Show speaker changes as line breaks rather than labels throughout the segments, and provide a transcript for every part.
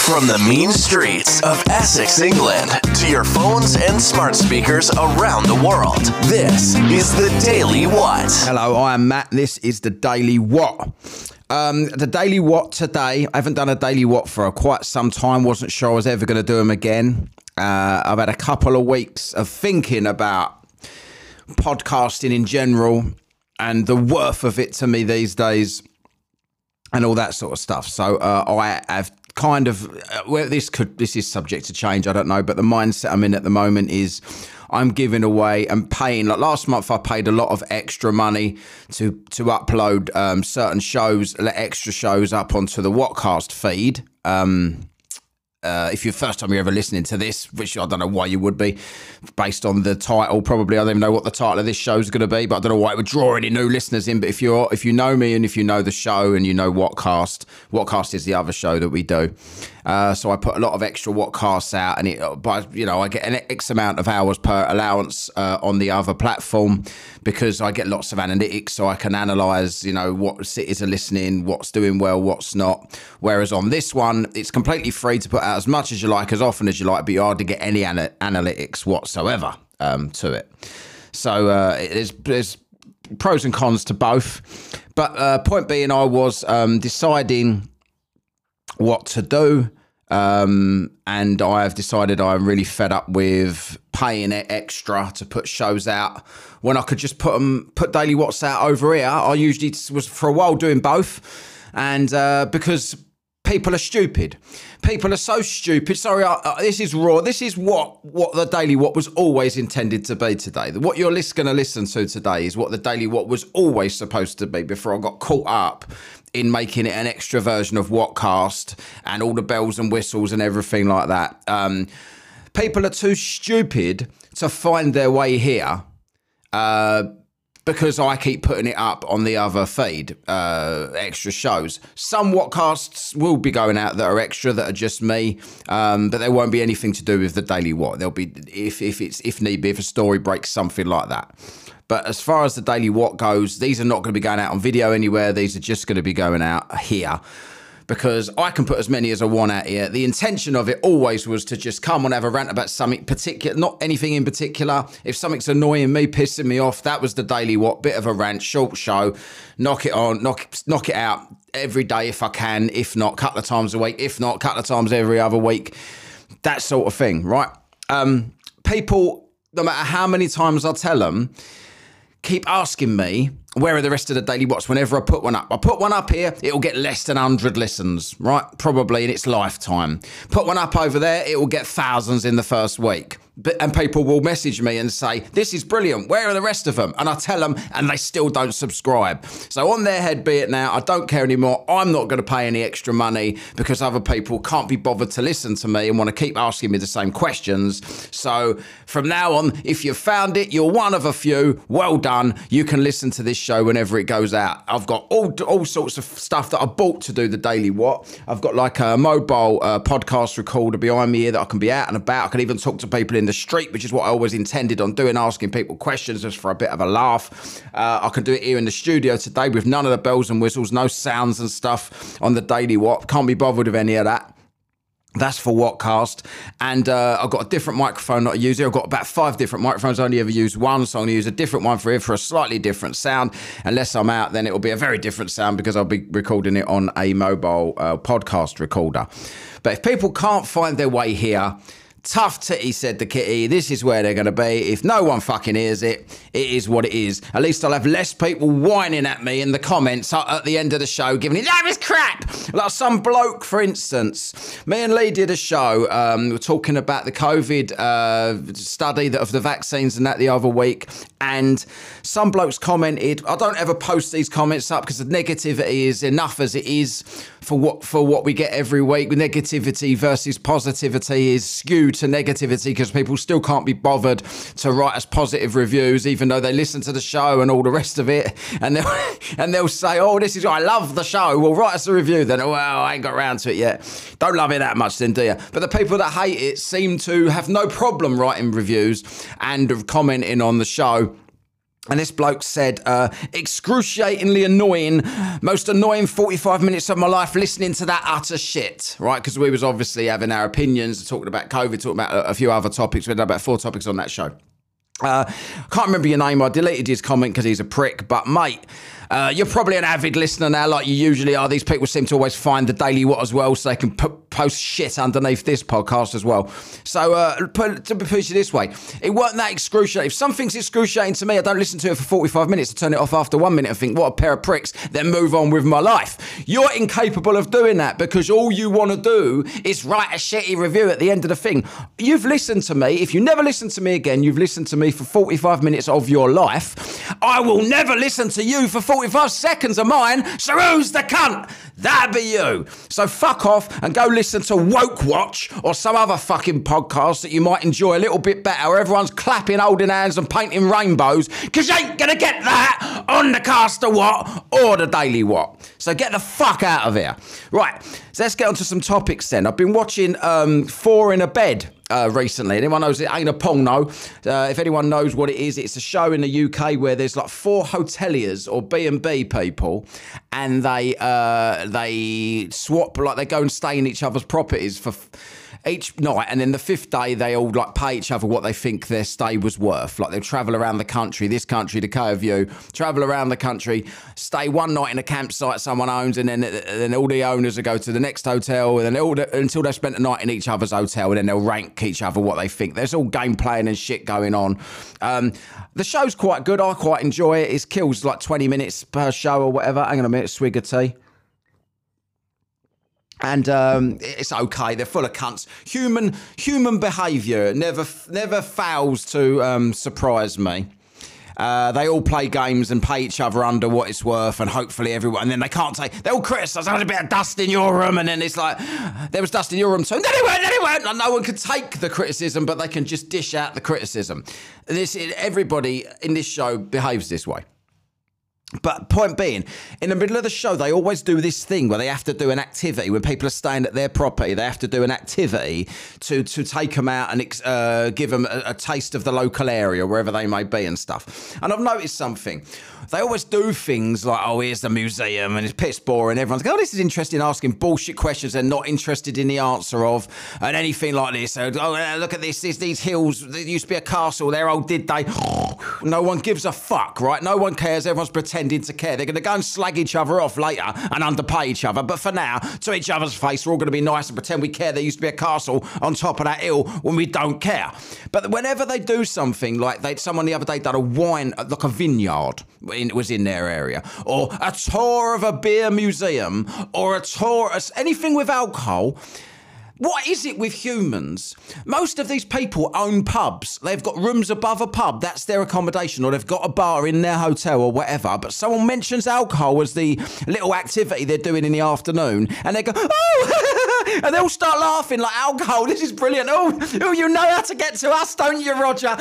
From the mean streets of Essex, England, to your phones and smart speakers around the world, this is the Daily What.
Hello, I am Matt. This is the Daily What. The Daily What today. I haven't done a Daily What for quite some time. Wasn't sure I was ever going to do them again. I've had a couple of weeks of thinking about podcasting in general and the worth of it to me these days and all that sort of stuff. So I have kind of, this is subject to change, I don't know, but the mindset I'm in at the moment is I'm giving away and paying. Like last month, I paid a lot of extra money to upload certain shows, let extra shows up onto the Whatcast feed. If you're first time you're ever listening to this, which I don't know why you would be, based on the title, probably I don't even know what the title of this show is going to be, but I don't know why it would draw any new listeners in. But if you know me and if you know the show and you know Whatcast is the other show that we do. So I put a lot of extra Whatcasts out, and I get an X amount of hours per allowance on the other platform because I get lots of analytics, so I can analyse, what cities are listening, what's doing well, what's not. Whereas on this one, it's completely free to put out as much as you like, as often as you like, but you hardly get any analytics whatsoever to it. So there's pros and cons to both. But point being, I was deciding what to do. And I have decided I'm really fed up with paying extra to put shows out when I could just put Daily What's out over here. I usually was for a while doing both, and because people are stupid. People are so stupid. Sorry, this is raw. This is what the Daily What was always intended to be today. What you're going to listen to today is what the Daily What was always supposed to be before I got caught up in making it an extra version of Whatcast and all the bells and whistles and everything like that. People are too stupid to find their way here because I keep putting it up on the other feed, extra shows. Some Whatcasts will be going out that are extra, that are just me, but there won't be anything to do with the Daily What. There'll be, if need be, if a story breaks, something like that. But as far as the Daily What goes, these are not going to be going out on video anywhere. These are just going to be going out here because I can put as many as I want out here. The intention of it always was to just come and have a rant about something particular, not anything in particular. If something's annoying me, pissing me off, that was the Daily What, bit of a rant, short show, knock it it out every day if I can, if not, a couple of times a week, if not, a couple of times every other week, that sort of thing, right? People, no matter how many times I tell them, keep asking me, where are the rest of the Daily What's whenever I put one up? I put one up here, it'll get less than 100 listens, right? Probably in its lifetime. Put one up over there, it will get thousands in the first week. And people will message me and say, this is brilliant, where are the rest of them? And I tell them, and they still don't subscribe. So on their head be it now, I don't care anymore. I'm not going to pay any extra money because other people can't be bothered to listen to me and want to keep asking me the same questions. So from now on, if you've found it, you're one of a few, well done. You can listen to this show whenever it goes out. I've got all sorts of stuff that I bought to do the Daily What. I've got like a mobile podcast recorder behind me here that I can be out and about. I can even talk to people in the street, which is what I always intended on doing, asking people questions just for a bit of a laugh. I can do it here in the studio today with none of the bells and whistles, no sounds and stuff on the Daily What. Can't be bothered with any of that. That's for Whatcast. And I've got a different microphone that I use here. I've got about 5 different microphones. I only ever use one, so I'm going to use a different one for here for a slightly different sound. Unless I'm out, then it will be a very different sound because I'll be recording it on a mobile podcast recorder. But if people can't find their way here, tough titty, said the kitty. This is where they're going to be. If no one fucking hears it, it is what it is. At least I'll have less people whining at me in the comments at the end of the show, giving it, that was crap. Like some bloke, for instance. Me and Lee did a show. We were talking about the COVID study of the vaccines and that the other week. And some blokes commented, I don't ever post these comments up because the negativity is enough as it is for what we get every week. Negativity versus positivity is skewed to negativity because people still can't be bothered to write us positive reviews, even though they listen to the show and all the rest of it. And they'll say, oh, this is, I love the show. Well, write us a review then. Well, I ain't got around to it yet. Don't love it that much then, do you? But the people that hate it seem to have no problem writing reviews and commenting on the show. And this bloke said, excruciatingly annoying, most annoying 45 minutes of my life listening to that utter shit, right? Because we was obviously having our opinions, talking about COVID, talking about a few other topics. We had about 4 topics on that show. Can't remember your name. I deleted his comment because he's a prick. But, mate, you're probably an avid listener now, like you usually are. These people seem to always find the Daily What as well, so they can post shit underneath this podcast as well. So, to put it this way, it weren't that excruciating. If something's excruciating to me, I don't listen to it for 45 minutes. I turn it off after 1 minute and think, what a pair of pricks, then move on with my life. You're incapable of doing that because all you want to do is write a shitty review at the end of the thing. You've listened to me. If you never listen to me again, you've listened to me for 45 minutes of your life. I will never listen to you for 45 seconds of mine, so who's the cunt? That'd be you. So fuck off and go listen to Woke Watch or some other fucking podcast that you might enjoy a little bit better, where everyone's clapping, holding hands and painting rainbows, because you ain't gonna get that on the Caster What or the Daily What. So get the fuck out of here. Right, so let's get on to some topics then. I've been watching 4 in a Bed recently. Anyone knows it ain't a porno? If anyone knows what it is, it's a show in the UK where there's like 4 hoteliers or B&B people, and they swap, like they go and stay in each other's properties for each night, and then the 5th day they all like pay each other what they think their stay was worth. Like they'll travel around the country, this country, the Care View, travel around the country, stay one night in a campsite someone owns, and then all the owners will go to the next hotel, and then until they've spent the night in each other's hotel, and then they'll rank each other what they think. There's all game playing and shit going on. The show's quite good. I quite enjoy it. It kills like 20 minutes per show or whatever. Hang on a minute, swig of tea. And it's okay. They're full of cunts. Human behaviour never fails to surprise me. They all play games and pay each other under what it's worth, and hopefully everyone. And then they can't say, they all criticise. There's a bit of dust in your room, and then it's like there was dust in your room too. Then it weren't. And no one can take the criticism, but they can just dish out the criticism. Everybody in this show behaves this way. But point being, in the middle of the show, they always do this thing where they have to do an activity. When people are staying at their property, they have to do an activity to take them out and give them a taste of the local area, wherever they may be and stuff. And I've noticed something. They always do things like, oh, here's the museum, and it's piss boring. Everyone's going, oh, this is interesting, asking bullshit questions they're not interested in the answer of, and anything like this. So, oh, look at this, these hills, there used to be a castle there, oh, did they? No one gives a fuck, right? No one cares. Everyone's pretending to care. They're going to go and slag each other off later and underpay each other. But for now, to each other's face, we're all going to be nice and pretend we care. There used to be a castle on top of that hill when we don't care. But whenever they do something, like someone the other day done a wine, like a vineyard, it was in their area, or a tour of a beer museum, or a tour, anything with alcohol. What is it with humans? Most of these people own pubs. They've got rooms above a pub. That's their accommodation, or they've got a bar in their hotel or whatever. But someone mentions alcohol as the little activity they're doing in the afternoon, and they go, oh, and they'll start laughing like, alcohol, this is brilliant. Oh, you know how to get to us, don't you, Roger?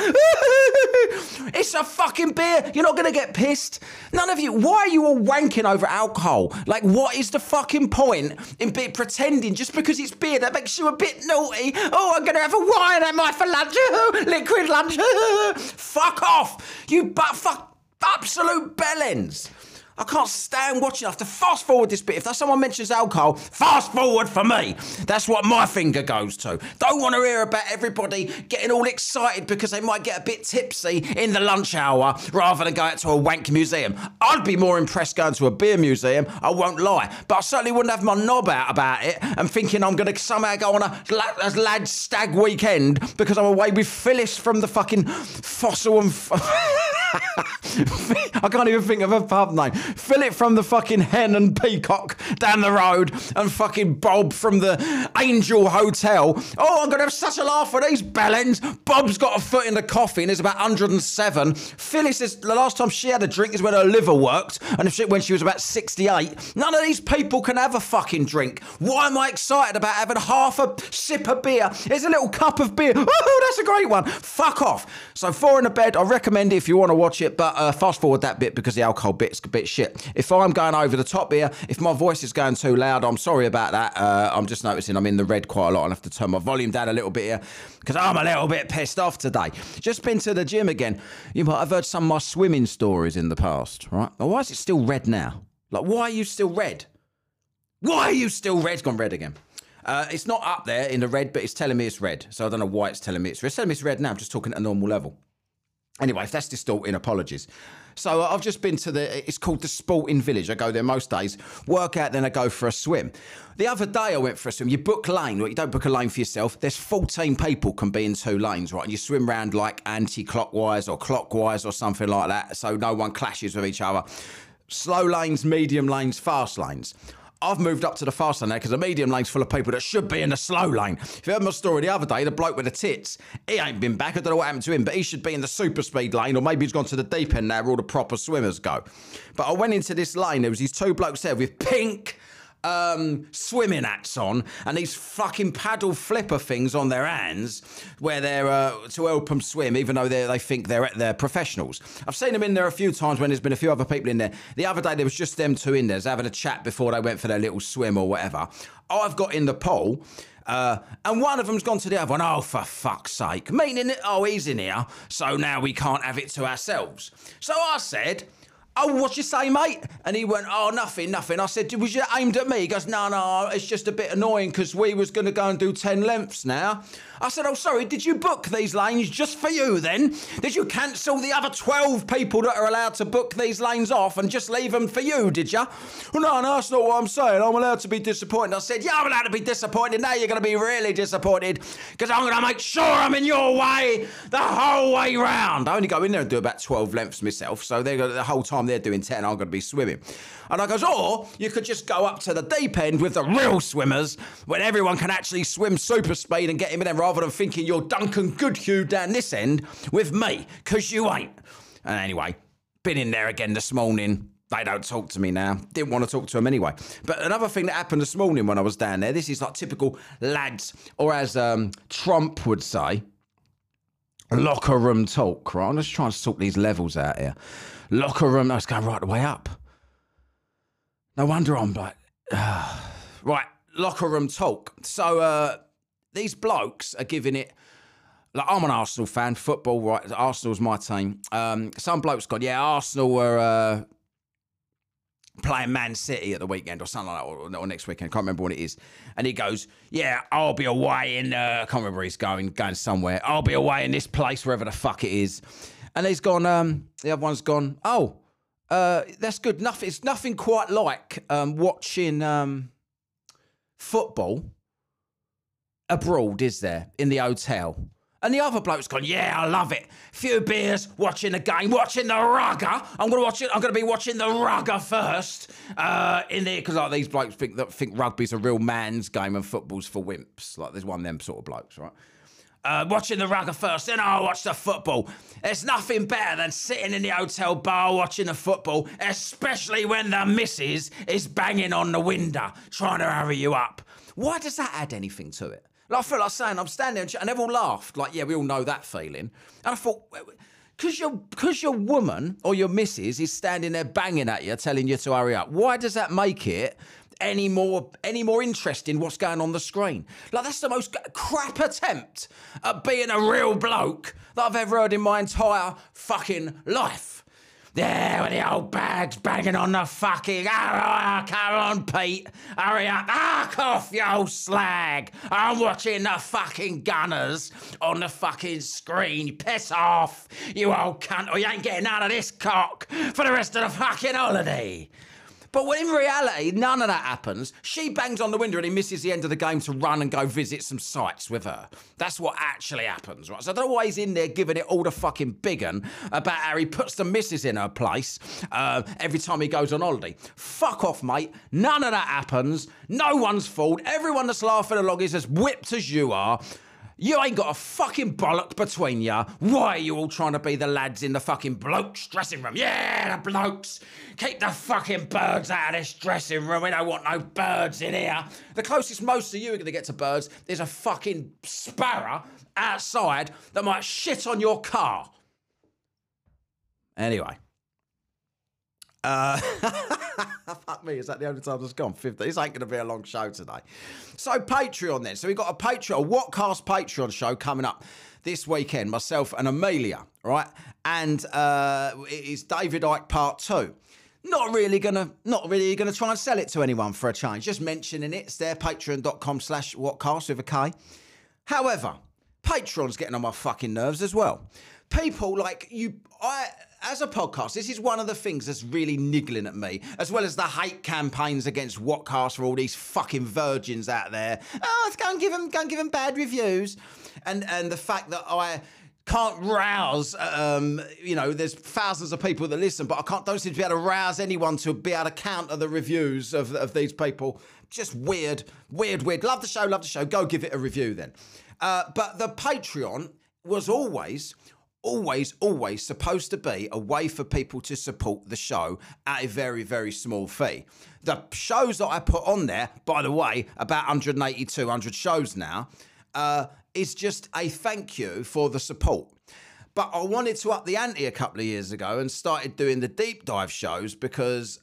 It's a fucking beer. You're not going to get pissed. None of you. Why are you all wanking over alcohol? Like, what is the fucking point in pretending just because it's beer that makes you a bit naughty? Oh, I'm going to have a wine, am I, for lunch? Liquid lunch. Fuck off. You fuck absolute bellends. I can't stand watching. I have to fast forward this bit. If someone mentions alcohol, fast forward for me. That's what my finger goes to. Don't want to hear about everybody getting all excited because they might get a bit tipsy in the lunch hour rather than go out to a wank museum. I'd be more impressed going to a beer museum, I won't lie. But I certainly wouldn't have my knob out about it and thinking I'm going to somehow go on a lad's stag weekend because I'm away with Phyllis from the fucking Fossil and... I can't even think of a pub name. Philip from the fucking Hen and Peacock down the road, and fucking Bob from the Angel Hotel. Oh, I'm going to have such a laugh at these bellends. Bob's got a foot in the coffin. There's about 107. Phyllis, the last time she had a drink is when her liver worked, and when she was about 68. None of these people can have a fucking drink. Why am I excited about having half a sip of beer? Here's a little cup of beer. Oh, that's a great one. Fuck off. So 4 in a Bed, I recommend it if you want to watch it, but fast forward that bit because the alcohol bit's a bit shit. If I'm going over the top here, if my voice is going too loud, I'm sorry about that. I'm just noticing I'm in the red quite a lot. I'll have to turn my volume down a little bit here because I'm a little bit pissed off today. Just been to the gym again. You might have heard some of my swimming stories in the past, right? Well, why is it still red now? Like, why are you still red? Why are you still red? It's gone red again. It's not up there in the red, but it's telling me it's red. So I don't know why it's telling me it's red. It's telling me it's red now. I'm just talking at a normal level. Anyway, if that's distorting, apologies. So I've just been to it's called the Sporting Village. I go there most days, work out, then I go for a swim. The other day I went for a swim. You book lane, right? You don't book a lane for yourself. There's 14 people can be in 2 lanes, right? And you swim round like anti-clockwise or clockwise or something like that, so no one clashes with each other. Slow lanes, medium lanes, fast lanes. I've moved up to the fast lane now because the medium lane's full of people that should be in the slow lane. If you heard my story the other day, the bloke with the tits, he ain't been back. I don't know what happened to him, but he should be in the super speed lane, or maybe he's gone to the deep end now where all the proper swimmers go. But I went into this lane, there was these 2 blokes there with pink swimming hats on and these fucking paddle flipper things on their hands where they're to help them swim, even though they think they're professionals. I've seen them in there a few times when there's been a few other people in there. The other day there was just them 2 in there having a chat before they went for their little swim or whatever. I've got in the pool and one of them's gone to the other one. Oh, for fuck's sake. Meaning, oh, he's in here, so now we can't have it to ourselves. So I said, oh, what you say, mate? And he went, oh, nothing. I said, was you aimed at me? He goes, no, it's just a bit annoying because we was going to go and do 10 lengths now. I said, oh, sorry, did you book these lanes just for you then? Did you cancel the other 12 people that are allowed to book these lanes off and just leave them for you, did you? Well, no, that's not what I'm saying. I'm allowed to be disappointed. I said, yeah, I'm allowed to be disappointed. Now you're going to be really disappointed because I'm going to make sure I'm in your way the whole way round. I only go in there and do about 12 lengths myself, so the whole time they're doing 10, I'm going to be swimming. And I goes, or you could just go up to the deep end with the real swimmers when everyone can actually swim super speed and get him in there rather than thinking you're Duncan Goodhue down this end with me, because you ain't. And anyway, been in there again this morning. They don't talk to me now. Didn't want to talk to them anyway. But another thing that happened this morning when I was down there, this is like typical lads, or as Trump would say, locker room talk, right? I'm just trying to sort these levels out here. Locker room, I was going right the way up. No wonder I'm like, right, locker room talk. So these blokes are giving it, like, I'm an Arsenal fan, football, right? Arsenal's my team. Some blokes gone, yeah, Arsenal were playing Man City at the weekend or something like that, or next weekend. I can't remember what it is. And he goes, yeah, I'll be away in, I can't remember where he's going somewhere. I'll be away in this place, wherever the fuck it is. And he's gone, the other one's gone, oh, that's good. It's nothing quite like watching football abroad, is there, in the hotel? And the other bloke's gone, yeah, I love it. Few beers, watching the game, watching the rugger. I'm going to be watching the rugger first. In there, because like, these blokes think rugby's a real man's game and football's for wimps. Like, there's one of them sort of blokes, right? Watching the rugger first, then I'll watch the football. There's nothing better than sitting in the hotel bar watching the football, especially when the missus is banging on the window, trying to hurry you up. Why does that add anything to it? Like, I feel like saying, I'm standing there, and they've all laughed. Like, yeah, we all know that feeling. And I thought, because your woman or your missus is standing there banging at you, telling you to hurry up, why does that make it any more interesting what's going on the screen? Like, that's the most crap attempt at being a real bloke that I've ever heard in my entire fucking life. There with the old bags banging on the fucking, come on, Pete, hurry up, off, you old slag. I'm watching the fucking Gunners on the fucking screen. Piss off, you old cunt, or you ain't getting out of this cock for the rest of the fucking holiday. But when in reality, none of that happens. She bangs on the window and he misses the end of the game to run and go visit some sites with her. That's what actually happens, right? So I don't know why he's in there giving it all the fucking big un about how he puts the missus in her place every time he goes on holiday. Fuck off, mate. None of that happens. No one's fault. Everyone that's laughing along is as whipped as you are. You ain't got a fucking bollock between you. Why are you all trying to be the lads in the fucking blokes' dressing room? Yeah, the blokes. Keep the fucking birds out of this dressing room. We don't want no birds in here. The closest most of you are going to get to birds is a fucking sparrow outside that might shit on your car. Anyway. Fuck me, is that the only time it's gone? 50. This ain't going to be a long show today. So Patreon then. So we've got a Whatcast Patreon show coming up this weekend, myself and Amelia, right? And it is David Icke Part 2. Not really gonna try and sell it to anyone for a change. Just mentioning it. It's there, patreon.com/whatcast with a K. However, Patreon's getting on my fucking nerves as well. People like you, as a podcast, this is one of the things that's really niggling at me, as well as the hate campaigns against Whatcast for all these fucking virgins out there. Oh, let's go and give them bad reviews, and the fact that I can't rouse, there's thousands of people that listen, but don't seem to be able to rouse anyone to be able to counter the reviews of these people. Just weird. Love the show. Go give it a review then. But the Patreon was always supposed to be a way for people to support the show at a very, very small fee. The shows that I put on there, by the way, about 180, 200 shows now, is just a thank you for the support. But I wanted to up the ante a couple of years ago and started doing the deep dive shows because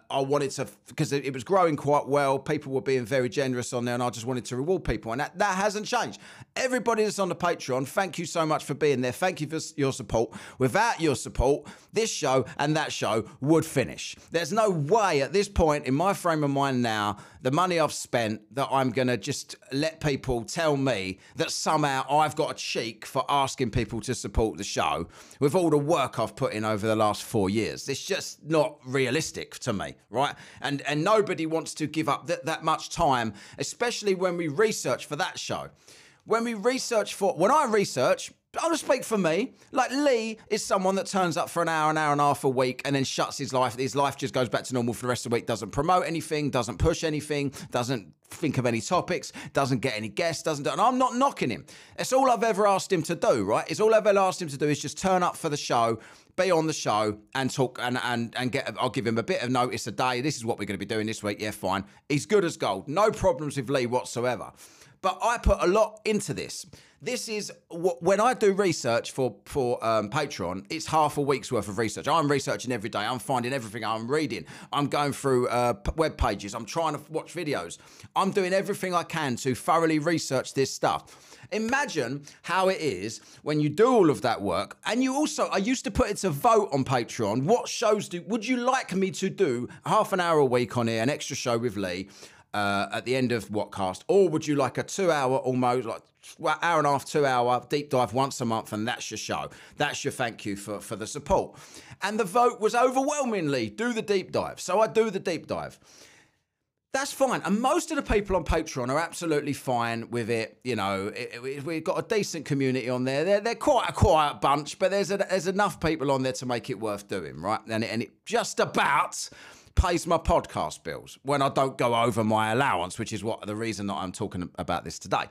because it was growing quite well. People were being very generous on there and I just wanted to reward people. And that hasn't changed. Everybody that's on the Patreon, thank you so much for being there. Thank you for your support. Without your support, this show and that show would finish. There's no way at this point in my frame of mind now, the money I've spent, that I'm going to just let people tell me that somehow I've got a cheek for asking people to support the show with all the work I've put in over the last 4 years. It's just not realistic to me, right? And nobody wants to give up that much time, especially when we research for that show. When I research, I'll just speak for me. Like Lee is someone that turns up for an hour and a half a week and then shuts his life. His life just goes back to normal for the rest of the week. Doesn't promote anything, doesn't push anything, doesn't think of any topics, doesn't get any guests, and I'm not knocking him. It's all I've ever asked him to do, right? It's all I've ever asked him to do is just turn up for the show, be on the show and talk and I'll give him a bit of notice a day. This is what we're going to be doing this week. Yeah, fine. He's good as gold. No problems with Lee whatsoever. But I put a lot into this. This is when I do research for Patreon, it's half a week's worth of research. I'm researching every day. I'm finding everything. I'm reading. I'm going through web pages. I'm trying to watch videos. I'm doing everything I can to thoroughly research this stuff. Imagine how it is when you do all of that work. And I used to put it to vote on Patreon. What shows would you like me to do half an hour a week on here, an extra show with Lee? At the end of Whatcast, or would you like a 2 hour, almost like hour and a half, 2 hour deep dive once a month, and that's your show? That's your thank you for the support. And the vote was overwhelmingly do the deep dive. So I do the deep dive. That's fine. And most of the people on Patreon are absolutely fine with it. You know, we've got a decent community on there. They're quite a quiet bunch, but there's enough people on there to make it worth doing, right? And it just about pays my podcast bills when I don't go over my allowance, which is the reason that I'm talking about this today.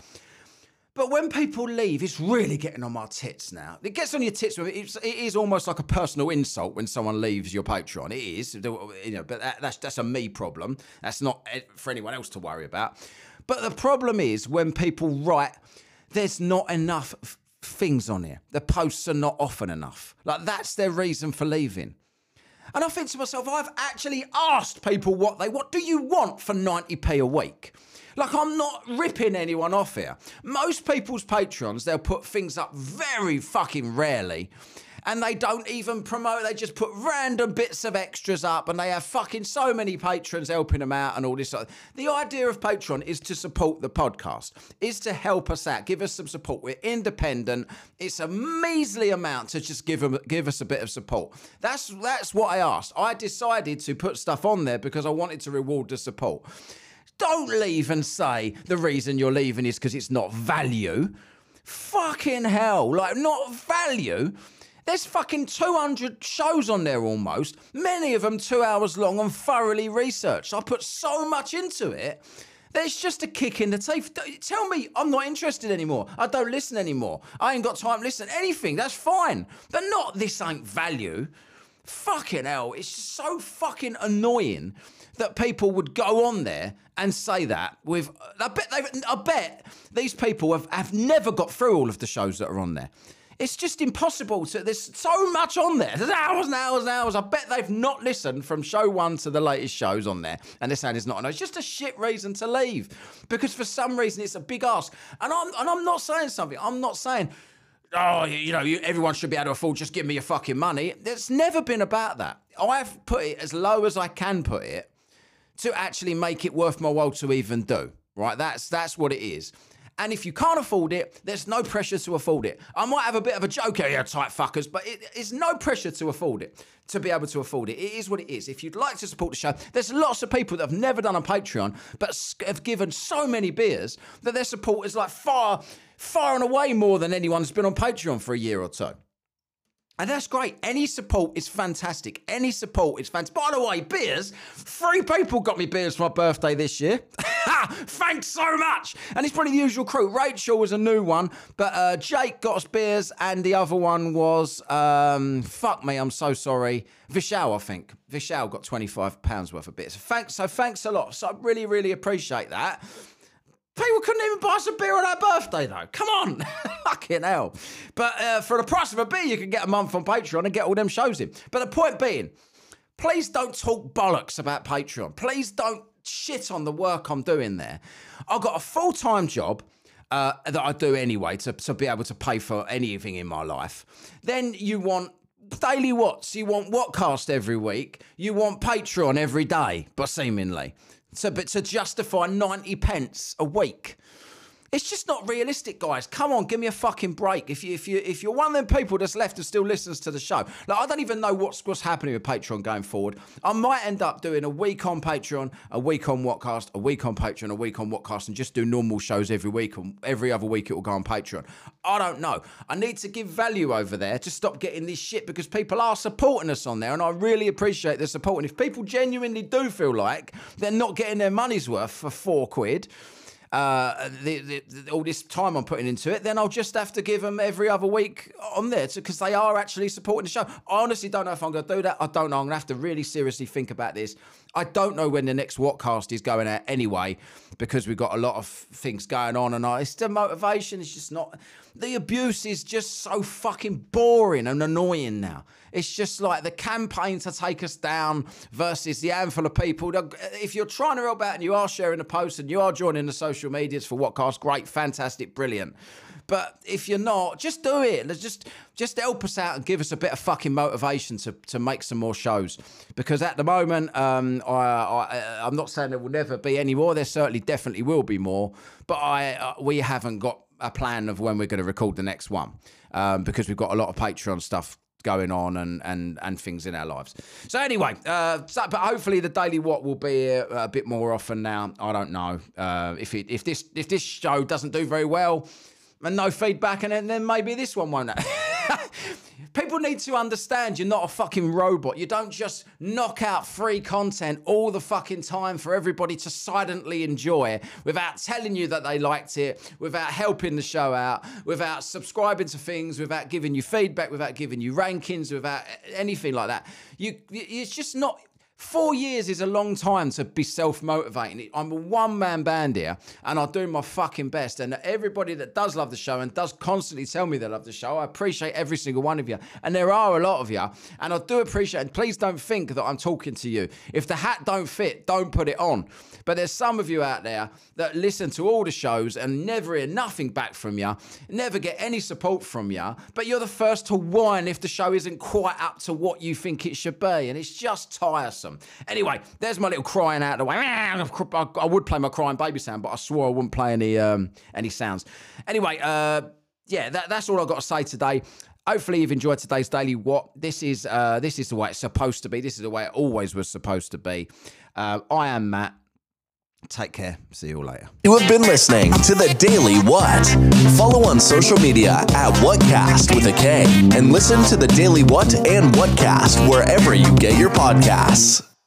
But when people leave, it's really getting on my tits now. It gets on your tits. It is almost like a personal insult when someone leaves your Patreon. It is, but that's a me problem. That's not for anyone else to worry about. But the problem is when people write, there's not enough things on here. The posts are not often enough. Like that's their reason for leaving. And I think to myself, I've actually asked people what do you want for 90p a week? Like, I'm not ripping anyone off here. Most people's Patreons, they'll put things up very fucking rarely. And they don't even promote, they just put random bits of extras up and they have fucking so many patrons helping them out and all this. The idea of Patreon is to support the podcast, is to help us out, give us some support. We're independent. It's a measly amount to just give us a bit of support. That's what I asked. I decided to put stuff on there because I wanted to reward the support. Don't leave and say the reason you're leaving is because it's not value. Fucking hell, like not value. There's fucking 200 shows on there almost, many of them 2 hours long and thoroughly researched. I put so much into it that it's just a kick in the teeth. Tell me I'm not interested anymore. I don't listen anymore. I ain't got time to listen. Anything, that's fine. But not this ain't value. Fucking hell, it's just so fucking annoying that people would go on there and say that with... I bet these people have never got through all of the shows that are on there. It's just impossible to. There's so much on there. There's hours and hours and hours. I bet they've not listened from show 1 to the latest shows on there, and they're saying it's not enough. It's just a shit reason to leave, because for some reason it's a big ask. And I'm not saying something. I'm not saying, oh, everyone should be able to afford, just give me your fucking money. It's never been about that. I've put it as low as I can put it to actually make it worth my while to even do, right? That's what it is. And if you can't afford it, there's no pressure to afford it. I might have a bit of a joke here, tight fuckers, but it's no pressure to afford it, to be able to afford it. It is what it is. If you'd like to support the show, there's lots of people that have never done a Patreon, but have given so many beers that their support is like far, far and away more than anyone who's been on Patreon for a year or two. And that's great. Any support is fantastic. Any support is fantastic. By the way, beers, 3 people got me beers for my birthday this year. Thanks so much. And it's probably the usual crew. Rachel was a new one, but Jake got us beers, and the other one was, fuck me, I'm so sorry, Vishal, I think. Vishal got £25 worth of beers. So thanks a lot. So I really, really appreciate that. People couldn't even buy us a beer on our birthday, though. Come on. Fucking hell. But for the price of a beer, you can get a month on Patreon and get all them shows in. But the point being, please don't talk bollocks about Patreon. Please don't shit on the work I'm doing there. I've got a full-time job that I do anyway to be able to pay for anything in my life. Then you want Daily Watts. You want Whatcast every week. You want Patreon every day, but seemingly. But to justify 90 pence a week, it's just not realistic, guys. Come on, give me a fucking break. If you're one of them people that's left and still listens to the show, like, I don't even know what's happening with Patreon going forward. I might end up doing a week on Patreon, a week on Whatcast, a week on Patreon, a week on Whatcast, and just do normal shows every week. And every other week it will go on Patreon. I don't know. I need to give value over there to stop getting this shit, because people are supporting us on there, and I really appreciate the support. And if people genuinely do feel like they're not getting their money's worth for £4, all this time I'm putting into it, then I'll just have to give them every other week on there, because they are actually supporting the show. I honestly don't know if I'm going to do that. I don't know. I'm going to have to really seriously think about this. I don't know when the next Whatcast is going out anyway, because we've got a lot of things going on, and it's the motivation is just not. The abuse is just so fucking boring and annoying now. It's just like the campaign to take us down versus the handful of people. If you're trying to help out and you are sharing the post and you are joining the social medias for Whatcast, great, fantastic, brilliant. But if you're not, just do it. Just help us out and give us a bit of fucking motivation to make some more shows. Because at the moment, I'm not saying there will never be any more. There certainly definitely will be more. But we haven't got a plan of when we're going to record the next one, because we've got a lot of Patreon stuff going on and things in our lives. So anyway, but hopefully the Daily What will be a bit more often now. I don't know if this show doesn't do very well and no feedback, and then maybe this one won't. People need to understand you're not a fucking robot. You don't just knock out free content all the fucking time for everybody to silently enjoy without telling you that they liked it, without helping the show out, without subscribing to things, without giving you feedback, without giving you rankings, without anything like that. It's just not. 4 years is a long time to be self-motivating. I'm a one-man band here, and I do my fucking best. And everybody that does love the show and does constantly tell me they love the show, I appreciate every single one of you. And there are a lot of you, and I do appreciate it. Please don't think that I'm talking to you. If the hat don't fit, don't put it on. But there's some of you out there that listen to all the shows and never hear nothing back from you, never get any support from you, but you're the first to whine if the show isn't quite up to what you think it should be, and it's just tiresome. Anyway, there's my little crying out of the way. I would play my crying baby sound, but I swore I wouldn't play any sounds. Anyway, yeah, that's all I've got to say today. Hopefully you've enjoyed today's Daily What. This is the way it's supposed to be. This is the way it always was supposed to be. I am Matt. Take care. See you all later.
You have been listening to The Daily What. Follow on social media at Whatcast with a K, and listen to The Daily What and Whatcast wherever you get your podcasts.